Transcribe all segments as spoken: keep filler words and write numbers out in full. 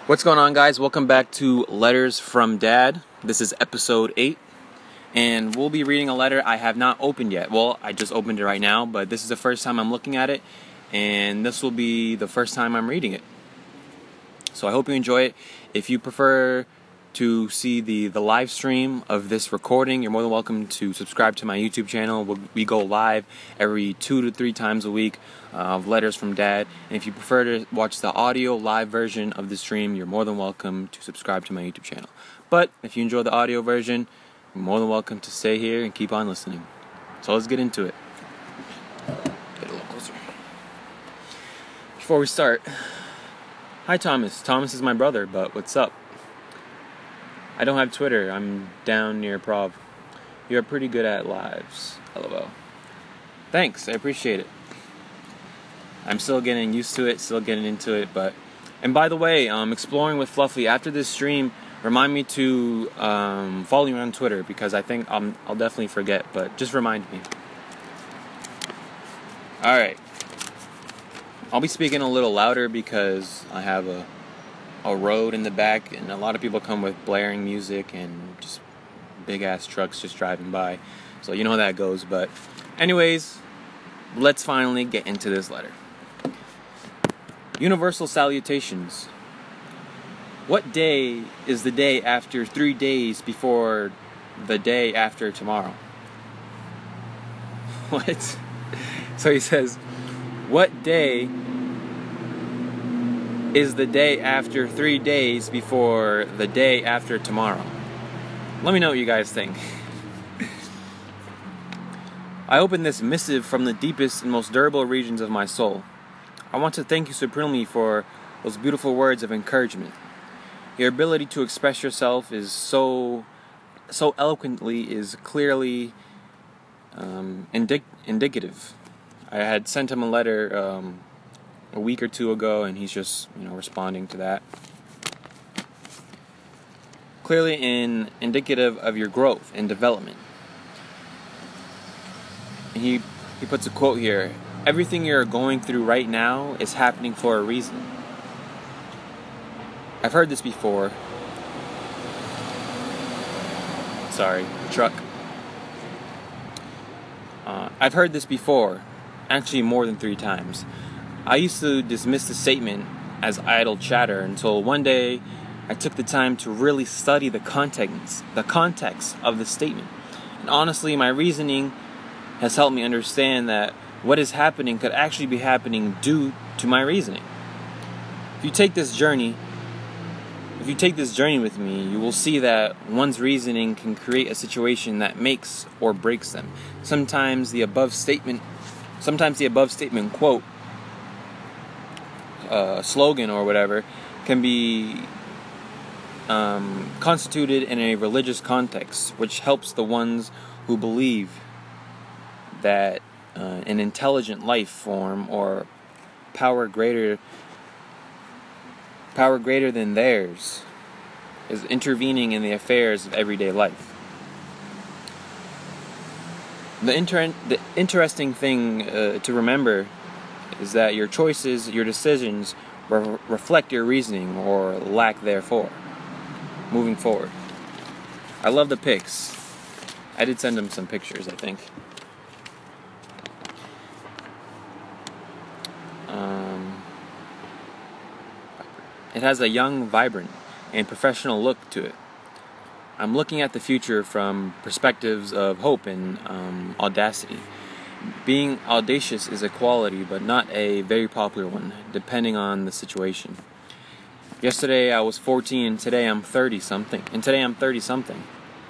What's going on, guys? Welcome back to Letters from Dad. This is episode eight, and we'll be reading a letter I have not opened yet. Well, I just opened it right now, but this is the first time I'm looking at it, and this will be the first time I'm reading it. So I hope you enjoy it. If you prefer to see the, the live stream of this recording, you're more than welcome to subscribe to my YouTube channel. We, we go live every two to three times a week uh, of Letters from Dad. And if you prefer to watch the audio live version of the stream, you're more than welcome to subscribe to my YouTube channel. But if you enjoy the audio version, you're more than welcome to stay here and keep on listening. So let's get into it. Get a little closer. Before we start, hi Thomas. Thomas is my brother, but what's up? I don't have Twitter. I'm down near Prov. You're pretty good at lives. LOL. Thanks. I appreciate it. I'm still getting used to it, still getting into it, but... And by the way, um, Exploring with Fluffy, after this stream, remind me to um, follow me on Twitter, because I think I'm, I'll definitely forget, but just remind me. Alright. I'll be speaking a little louder because I have a... a road in the back, and a lot of people come with blaring music and just big ass trucks just driving by, so you know how that goes. But anyways, let's finally get into this letter. Universal salutations. What day is the day after three days before the day after tomorrow? What? So he says, what day is the day after three days before the day after tomorrow? Let me know what you guys think. I open this missive from the deepest and most durable regions of my soul. I want to thank you supremely for those beautiful words of encouragement. Your ability to express yourself is so, so eloquently, is clearly um, indic- indicative. I had sent him a letter um, a week or two ago, and he's just, you know, responding to that. Clearly in indicative of your growth and development. And he he puts a quote here: everything you're going through right now is happening for a reason. I've heard this before. Sorry, truck. Uh, I've heard this before, actually more than three times. I used to dismiss the statement as idle chatter until one day I took the time to really study the context, the context of the statement. And honestly, my reasoning has helped me understand that what is happening could actually be happening due to my reasoning. If you take this journey, if you take this journey with me, you will see that one's reasoning can create a situation that makes or breaks them. Sometimes the above statement, sometimes the above statement quote, Uh, slogan or whatever can be um, constituted in a religious context, which helps the ones who believe that uh, an intelligent life form or power greater power greater than theirs is intervening in the affairs of everyday life. The inter- the interesting thing uh, to remember is that your choices, your decisions, re- reflect your reasoning or lack therefore. Moving forward. I love the pics. I did send him some pictures, I think. Um, it has a young, vibrant, and professional look to it. I'm looking at the future from perspectives of hope and um, audacity. Being audacious is a quality, but not a very popular one, depending on the situation. Yesterday I was fourteen, and today I'm thirty-something. And today I'm thirty-something.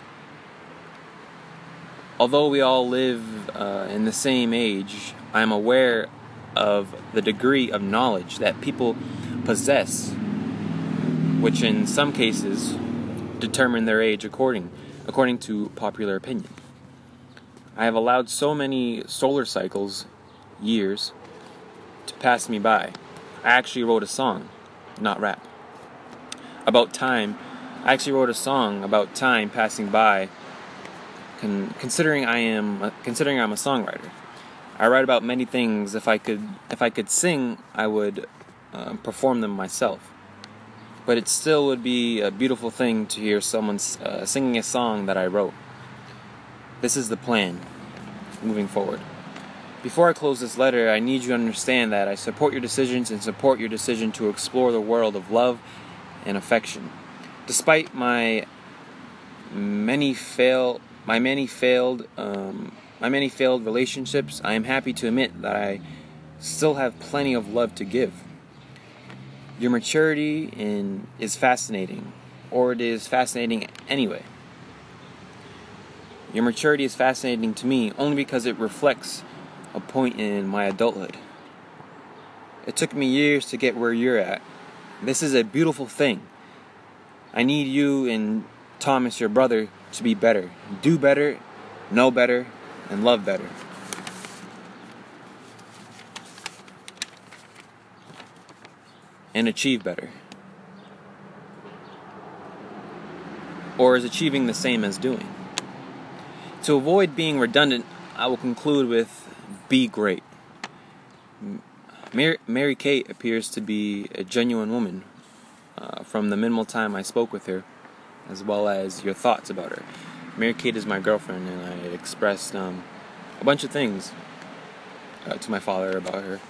Although we all live uh, in the same age, I am aware of the degree of knowledge that people possess, which in some cases determine their age according, according to popular opinion. I have allowed so many solar cycles, years, to pass me by. I actually wrote a song, not rap, about time. I actually wrote a song about time passing by. Con- considering I am, uh, considering I'm a songwriter, I write about many things. If I could, if I could sing, I would uh, perform them myself. but it still would be a beautiful thing to hear someone uh, singing a song that I wrote. This is the plan moving forward. Before I close this letter, I need you to understand that I support your decisions and support your decision to explore the world of love and affection. Despite my many fail, my many failed, um, my many failed relationships, I am happy to admit that I still have plenty of love to give. Your maturity in, is fascinating, or it is fascinating anyway. Your maturity is fascinating to me only because it reflects a point in my adulthood. It took me years to get where you're at. This is a beautiful thing. I need you and Thomas, your brother, to be better. Do better, know better, and love better. And achieve better. Or is achieving the same as doing? To avoid being redundant, I will conclude with be great. Mary, Mary Kate appears to be a genuine woman uh, from the minimal time I spoke with her, as well as your thoughts about her. Mary Kate is my girlfriend, and I expressed um, a bunch of things uh, to my father about her.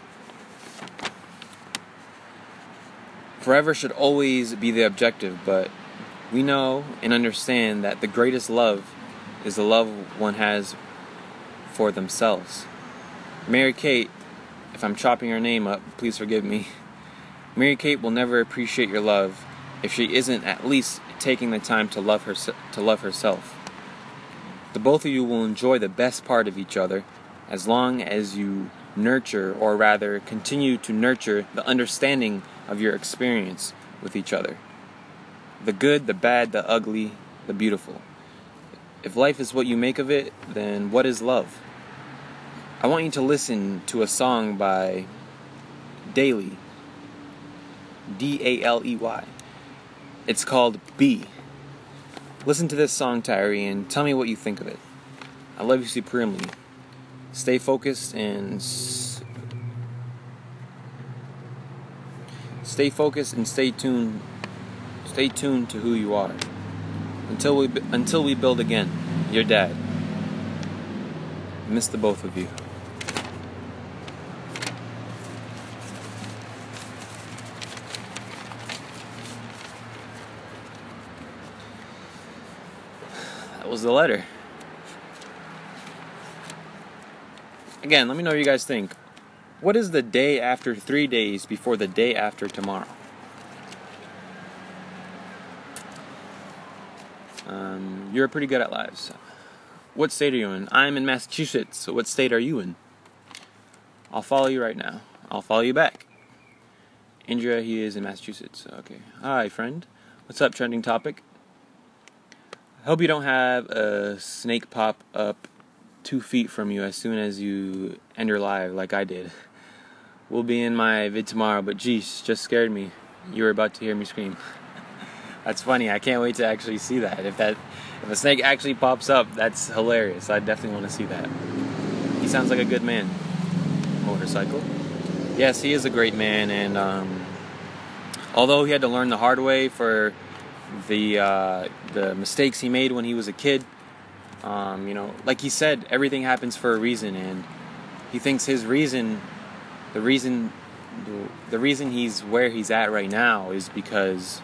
Forever should always be the objective, but we know and understand that the greatest love is the love one has for themselves. Mary Kate, if I'm chopping her name up, please forgive me. Mary Kate will never appreciate your love if she isn't at least taking the time to love her to love herself. The both of you will enjoy the best part of each other as long as you nurture, or rather continue to nurture, the understanding of your experience with each other. The good, the bad, the ugly, the beautiful. If life is what you make of it, then what is love? I want you to listen to a song by Daly, D A L E Y. It's called Be. Listen to this song, Tyree, and tell me what you think of it. I love you supremely. Stay focused and s- stay focused and stay tuned. Stay tuned to who you are. Until we until we build again. Your dad. Miss the both of you. That was the letter. Again, let me know what you guys think. What is the day after three days before the day after tomorrow? Um, you're pretty good at lives. What state are you in? I'm in Massachusetts. So what state are you in? I'll follow you right now. I'll follow you back. Indra, he is in Massachusetts. Okay. Hi, friend. What's up, trending topic? I hope you don't have a snake pop up two feet from you as soon as you end your live like I did. We'll be in my vid tomorrow, but geez, just scared me. You were about to hear me scream. That's funny. I can't wait to actually see that. If that, if a snake actually pops up, that's hilarious. I definitely want to see that. He sounds like a good man. Motorcycle. Yes, he is a great man, and um, although he had to learn the hard way for the uh, the mistakes he made when he was a kid, um, you know, like he said, everything happens for a reason, and he thinks his reason, the reason, the reason he's where he's at right now is because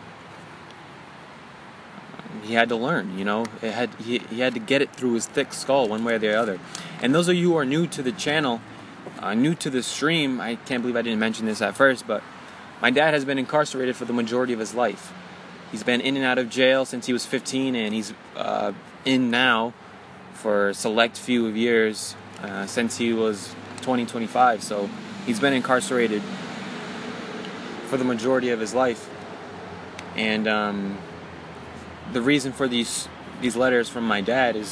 he had to learn, you know, it had he, he had to get it through his thick skull one way or the other. And those of you who are new to the channel, uh, new to the stream, I can't believe I didn't mention this at first, but my dad has been incarcerated for the majority of his life. He's been in and out of jail since he was fifteen, and he's uh, in now for a select few of years uh, since he was twenty, twenty-five. So he's been incarcerated for the majority of his life. And um, the reason for these these letters from my dad is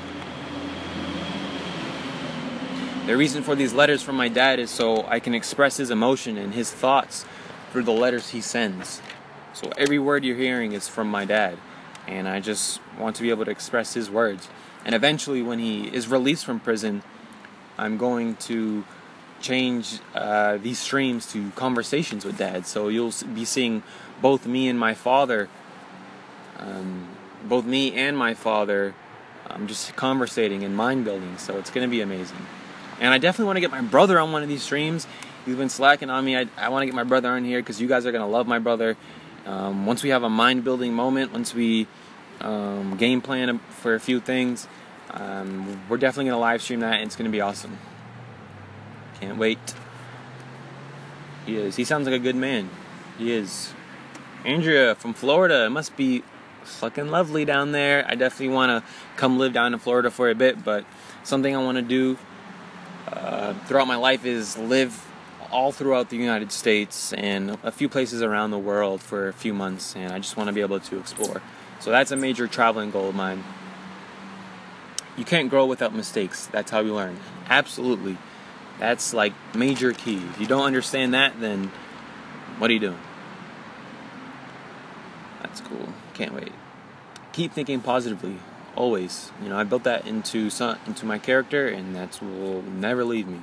the reason for these letters from my dad is so I can express his emotion and his thoughts through the letters he sends. So every word you're hearing is from my dad, and I just want to be able to express his words. And eventually, when he is released from prison, I'm going to change uh, these streams to conversations with Dad. So you'll be seeing both me and my father, um, both me and my father, um, just conversating and mind building. So it's going to be amazing. And I definitely want to get my brother on one of these streams. He's been slacking on me. I, I want to get my brother on here because you guys are going to love my brother. Um, once we have a mind building moment, once we um, game plan for a few things, um, we're definitely going to live stream that, and it's going to be awesome. Can't wait. He is. He sounds like a good man. He is. Andrea from Florida. It must be fucking lovely down there. I definitely want to come live down in Florida for a bit, but something I want to do uh, throughout my life is live all throughout the United States and a few places around the world for a few months, and I just want to be able to explore. So that's a major traveling goal of mine. You can't grow without mistakes. That's how we learn. Absolutely. That's like major key. If you don't understand that, then what are you doing? That's cool. Can't wait. Keep thinking positively. Always. You know, I built that into some, into my character, and that will never leave me.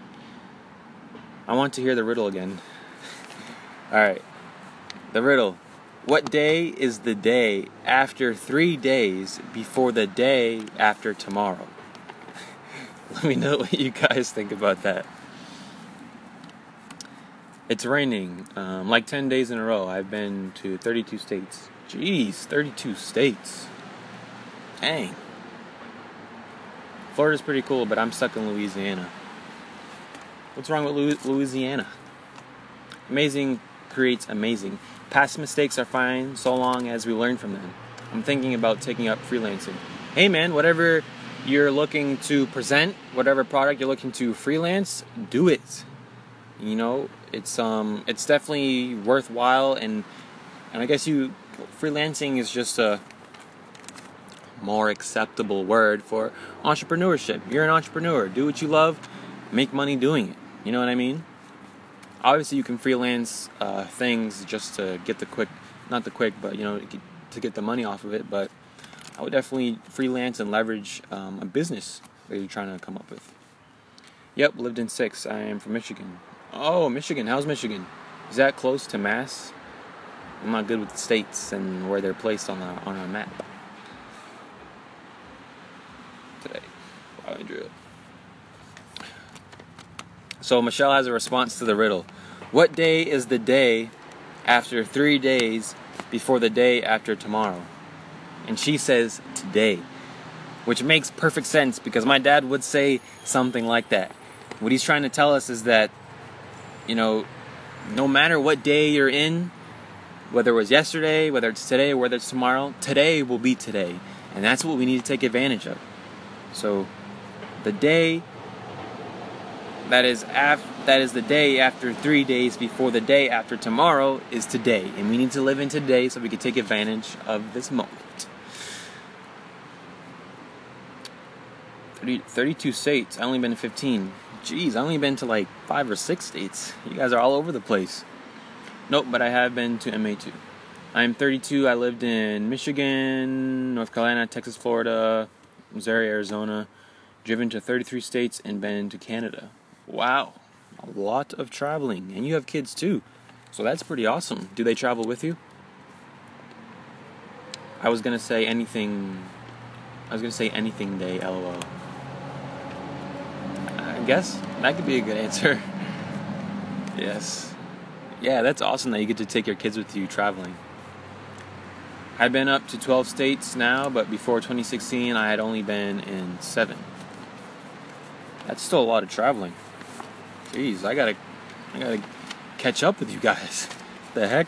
I want to hear the riddle again. Alright. The riddle. What day is the day after three days before the day after tomorrow? Let me know what you guys think about that. It's raining, um, like ten days in a row. I've been to thirty-two states. Jeez, thirty-two states. Dang. Florida's pretty cool, but I'm stuck in Louisiana. What's wrong with Louisiana? Amazing creates amazing. Past mistakes are fine so long as we learn from them. I'm thinking about taking up freelancing. Hey man, whatever you're looking to present, whatever product you're looking to freelance, do it. You know, it's um it's definitely worthwhile, and and I guess you freelancing is just a more acceptable word for entrepreneurship. You're an entrepreneur. Do what you love, make money doing it. You know what I mean? Obviously, you can freelance uh, things just to get the quick, not the quick, but, you know, to get the money off of it. But I would definitely freelance and leverage um, a business that you're trying to come up with. Yep, lived in six. I am from Michigan. Oh, Michigan. How's Michigan? Is that close to Mass? I'm not good with the states and where they're placed on the on our map. Today. Wow, Andrea. So Michelle has a response to the riddle. What day is the day after three days before the day after tomorrow? And she says today, which makes perfect sense because my dad would say something like that. What he's trying to tell us is that, you know, no matter what day you're in, whether it was yesterday, whether it's today, or whether it's tomorrow, today will be today. And that's what we need to take advantage of. So the day that is af- that is the day after three days before the day after tomorrow is today. And we need to live in today so we can take advantage of this moment. thirty, thirty-two states. I only been to fifteen. Jeez, I only been to like five or six states. You guys are all over the place. Nope, but I have been to M A two. I am thirty-two. I lived in Michigan, North Carolina, Texas, Florida, Missouri, Arizona. Driven to thirty-three states and been to Canada. Wow, a lot of traveling. And you have kids too, so that's pretty awesome. Do they travel with you? I was gonna say anything. I was gonna say anything day. LOL. I guess that could be a good answer. Yes. Yeah, that's awesome that you get to take your kids with you traveling. I've been up to twelve states now, but before twenty sixteen, I had only been in seven. That's still a lot of traveling. Jeez, I gotta, I gotta catch up with you guys. The heck?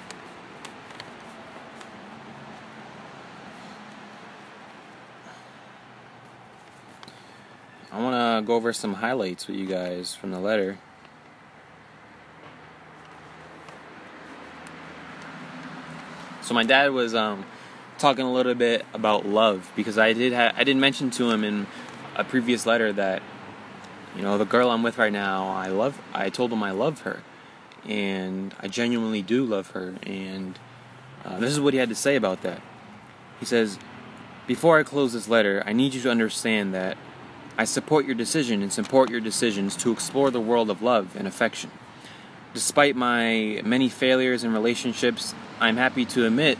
I wanna go over some highlights with you guys from the letter. So my dad was um, talking a little bit about love because I did ha- I did mention to him in a previous letter that, you know, the girl I'm with right now, I love. I told him I love her, and I genuinely do love her. And uh, this is what he had to say about that. He says, "Before I close this letter, I need you to understand that I support your decision and support your decisions to explore the world of love and affection. Despite my many failures in relationships, I'm happy to admit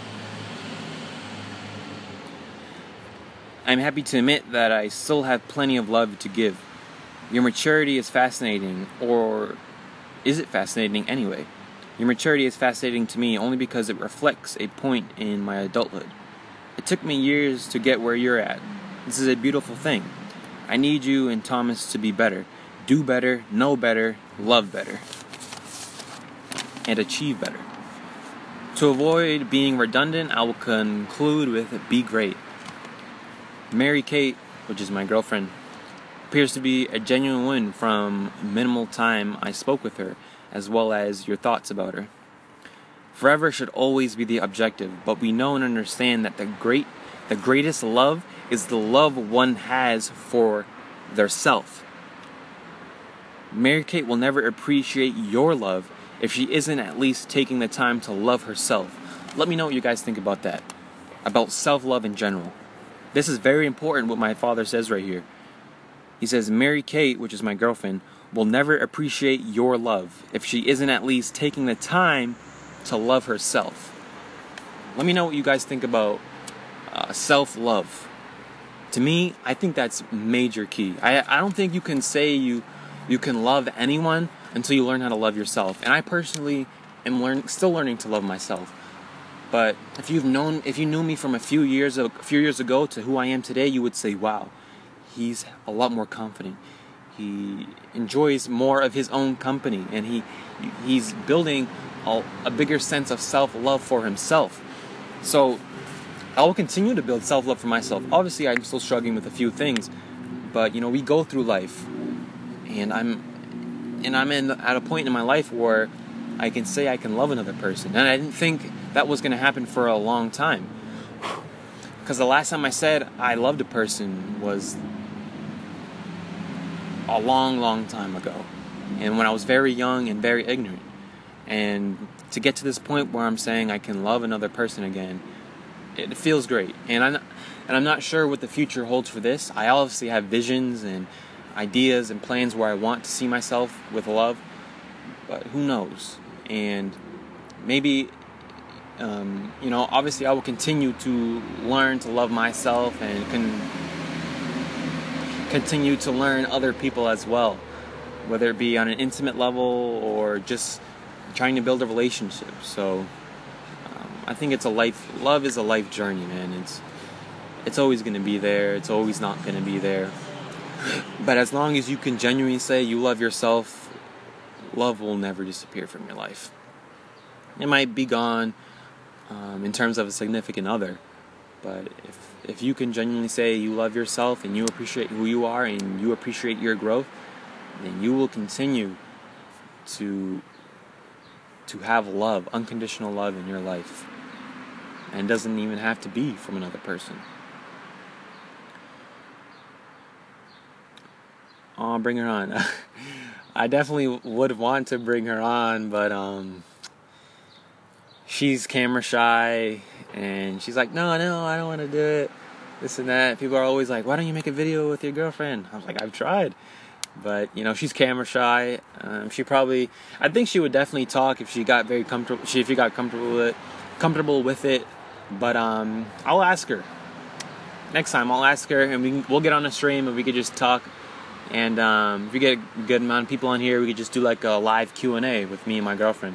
I'm happy to admit that I still have plenty of love to give. Your maturity is fascinating, or is it fascinating anyway? Your maturity is fascinating to me only because it reflects a point in my adulthood. It took me years to get where you're at. This is a beautiful thing. I need you and Thomas to be better, do better, know better, love better, and achieve better. To avoid being redundant, I will conclude with be great. Mary Kate, which is my girlfriend, appears to be a genuine win from minimal time I spoke with her, as well as your thoughts about her. Forever should always be the objective, but we know and understand that the great, the greatest love is the love one has for their self. Mary Kate will never appreciate your love if she isn't at least taking the time to love herself. Let me know what you guys think about that, about self-love in general. This is very important what my father says right here. He says, Mary Kate, which is my girlfriend, will never appreciate your love if she isn't at least taking the time to love herself. Let me know what you guys think about uh, self-love. To me, I think that's major key. I, I don't think you can say you you can love anyone until you learn how to love yourself. And I personally am learn, still learning to love myself. But if you've known, if you knew me from a few years a few years ago to who I am today, you would say, "Wow, he's a lot more confident. He enjoys more of his own company, and he he's building a, a bigger sense of self-love for himself." So I will continue to build self-love for myself. Obviously, I'm still struggling with a few things, but you know, we go through life, and I'm and I'm in at a point in my life where I can say I can love another person, and I didn't think that was going to happen for a long time. Because the last time I said I loved a person was a long, long time ago. And when I was very young and very ignorant. And to get to this point where I'm saying I can love another person again, it feels great. And I'm not, and I'm not sure what the future holds for this. I obviously have visions and ideas and plans where I want to see myself with love. But who knows? And maybe... Um, you know, obviously I will continue to learn to love myself and can continue to learn other people as well, whether it be on an intimate level or just trying to build a relationship. So um, I think it's a life, love is a life journey, man. It's it's always going to be there. It's always not going to be there. But as long as you can genuinely say you love yourself, love will never disappear from your life. It might be gone Um, in terms of a significant other, but if if you can genuinely say you love yourself and you appreciate who you are and you appreciate your growth, then you will continue to to have love, unconditional love in your life, and it doesn't even have to be from another person. Oh, bring her on. I definitely would want to bring her on, but um she's camera shy, and she's like, no, no, I don't want to do it, this and that. People are always like, why don't you make a video with your girlfriend? I was like, I've tried, but, you know, she's camera shy. Um, she probably, I think she would definitely talk if she got very comfortable, she, if she got comfortable with it, comfortable with it, but um, I'll ask her. Next time, I'll ask her, and we can, we'll get on a stream, and we could just talk, and um, if we get a good amount of people on here, we could just do like a live Q and A with me and my girlfriend.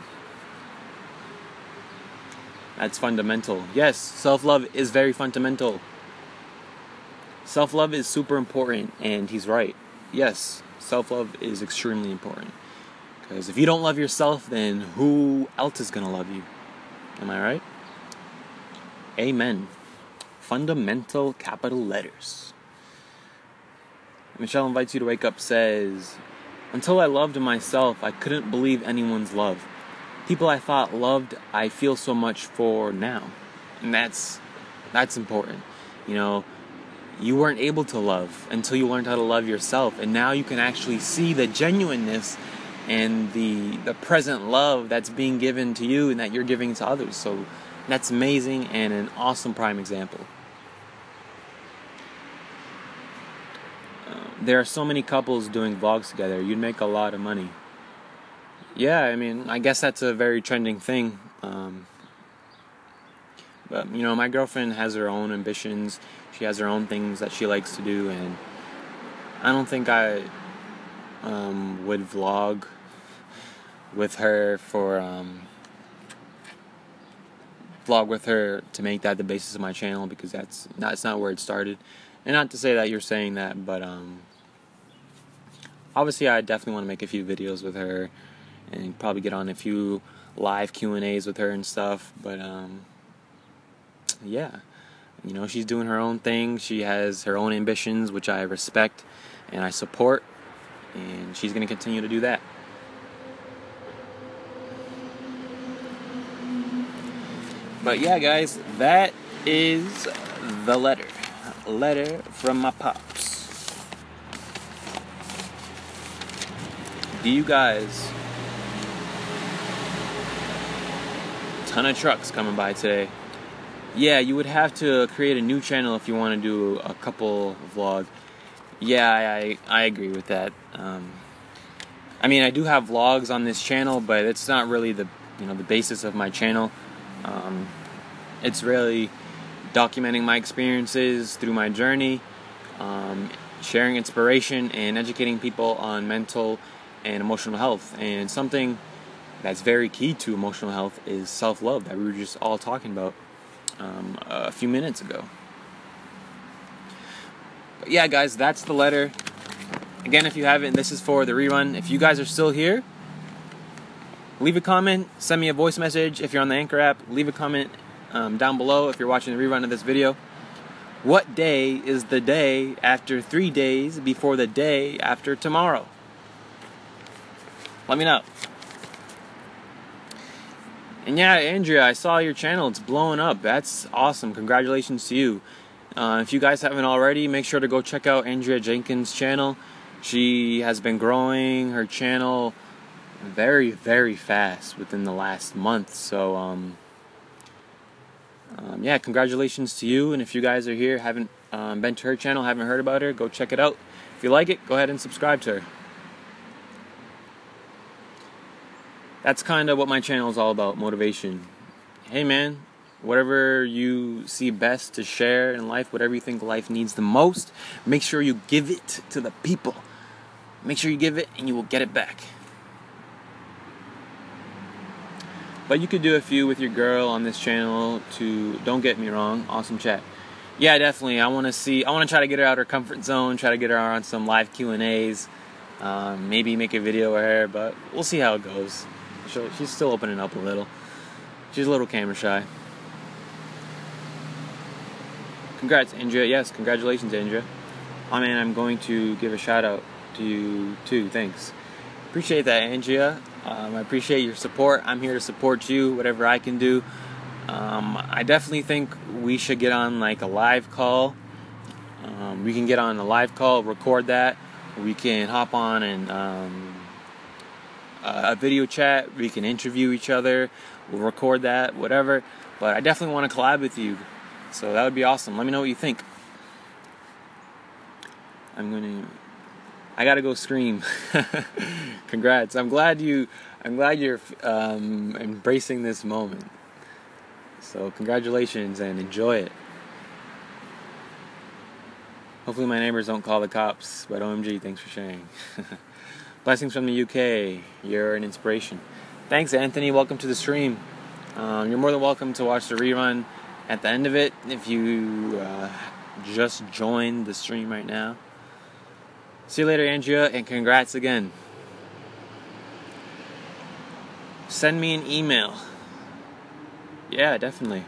That's fundamental. Yes, self-love is very fundamental. Self-love is super important, and he's right. Yes, self-love is extremely important. Because if you don't love yourself, then who else is going to love you? Am I right? Amen. Fundamental capital letters. Michelle Invites You to Wake Up says, until I loved myself, I couldn't believe anyone's love. People I thought loved, I feel so much for now. And that's that's important. You know, you weren't able to love until you learned how to love yourself. And now you can actually see the genuineness and the the present love that's being given to you and that you're giving to others. So that's amazing and an awesome prime example. there are so many couples doing vlogs together. You'd make a lot of money. Yeah, I mean, I guess that's a very trending thing. Um, but, you know, my girlfriend has her own ambitions. She has her own things that she likes to do, and I don't think I um, would vlog with her for... Um, vlog with her to make that the basis of my channel, because that's that's not where it started. And not to say that you're saying that, but um, obviously I definitely want to make a few videos with her and probably get on a few live Q and A's with her and stuff. But um, yeah, you know, she's doing her own thing. She has her own ambitions, which I respect and I support, and she's going to continue to do that. But yeah, guys, that is the letter. Letter from my pops. Do you guys... Ton of trucks coming by today. Yeah, you would have to create a new channel if you want to do a couple vlogs. Yeah, I I agree with that. Um, I mean, I do have vlogs on this channel, but it's not really the you know the basis of my channel. Um, it's really documenting my experiences through my journey, um, sharing inspiration, and educating people on mental and emotional health. And something that's very key to emotional health is self-love, that we were just all talking about um, a few minutes ago. But yeah, guys, that's the letter. Again, if you haven't, this is for the rerun. If you guys are still here, leave a comment, send me a voice message. If you're on the Anchor app, leave a comment um, down below if you're watching the rerun of this video. What day is the day after three days before the day after tomorrow? Let me know. And yeah, Andrea, I saw your channel. It's blowing up. That's awesome. Congratulations to you. Uh, if you guys haven't already, make sure to go check out Andrea Jenkins' channel. She has been growing her channel very, very fast within the last month. So, um, um, yeah, congratulations to you. And if you guys are here, haven't um, been to her channel, haven't heard about her, go check it out. If you like it, go ahead and subscribe to her. That's kind of what my channel is all about, motivation. Hey, man, whatever you see best to share in life, whatever you think life needs the most, make sure you give it to the people. Make sure you give it and you will get it back. But you could do a few with your girl on this channel too. Don't get me wrong, awesome chat. Yeah, definitely. I want to see. I want to try to get her out of her comfort zone. Try to get her on some live Q and A's. Um, maybe make a video with her, but we'll see how it goes. She'll, she's still opening up a little. She's a little camera shy. Congrats, Andrea. Yes, congratulations, Andrea. I mean, I'm going to give a shout out to you too. Thanks. Appreciate that, Andrea. Um, I appreciate your support. I'm here to support you, whatever I can do. Um, I definitely think we should get on like a live call. Um, we can get on a live call, record that. We can hop on and um, uh, a video chat. We can interview each other. We'll record that, whatever. But I definitely want to collab with you. So that would be awesome. Let me know what you think. I'm going to... I gotta go scream. Congrats. I'm glad you I'm glad you're um, embracing this moment. So congratulations and enjoy it. Hopefully my neighbors don't call the cops, but O M G, thanks for sharing. Blessings from the U K. You're an inspiration. Thanks, Anthony. Welcome to the stream. Um, you're more than welcome to watch the rerun at the end of it if you uh, just joined the stream right now. See you later, Andrea, and congrats again. Send me an email. Yeah, definitely.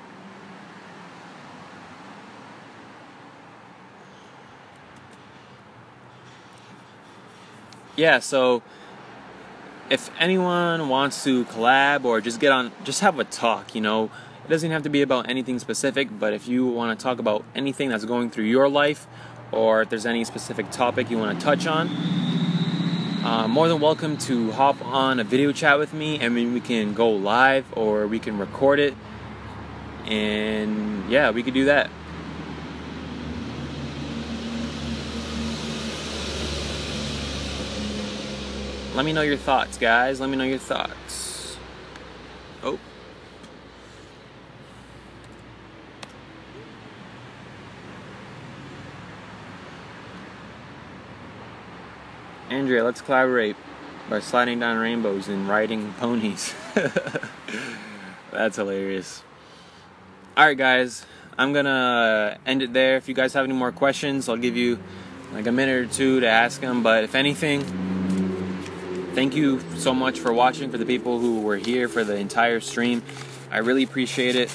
Yeah, so if anyone wants to collab or just get on, just have a talk, you know. It doesn't have to be about anything specific, but if you want to talk about anything that's going through your life, or if there's any specific topic you want to touch on, uh, more than welcome to hop on a video chat with me. I mean, we can go live or we can record it, and yeah, we could do that. let me know your thoughts, guys. Let me know your thoughts. Oh. Andrea, let's collaborate by sliding down rainbows and riding ponies. That's hilarious. Alright guys, I'm gonna end it there. If you guys have any more questions, I'll give you like a minute or two to ask them. But if anything, thank you so much for watching, for the people who were here for the entire stream. I really appreciate it.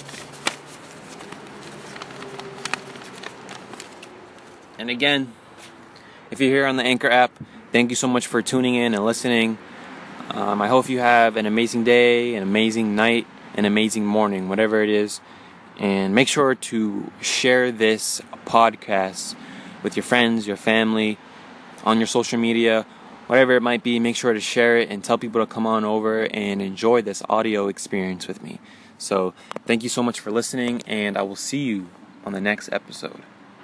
And again, if you're here on the Anchor app, thank you so much for tuning in and listening. Um, I hope you have an amazing day, an amazing night, an amazing morning, whatever it is. And make sure to share this podcast with your friends, your family, on your social media, whatever it might be. Make sure to share it and tell people to come on over and enjoy this audio experience with me. So thank you so much for listening, and I will see you on the next episode.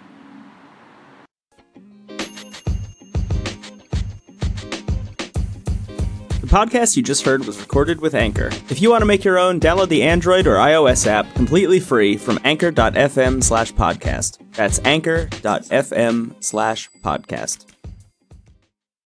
The podcast you just heard was recorded with Anchor. If you want to make your own, download the Android or iOS app completely free from anchor dot f m slash podcast. That's anchor dot f m slash podcast.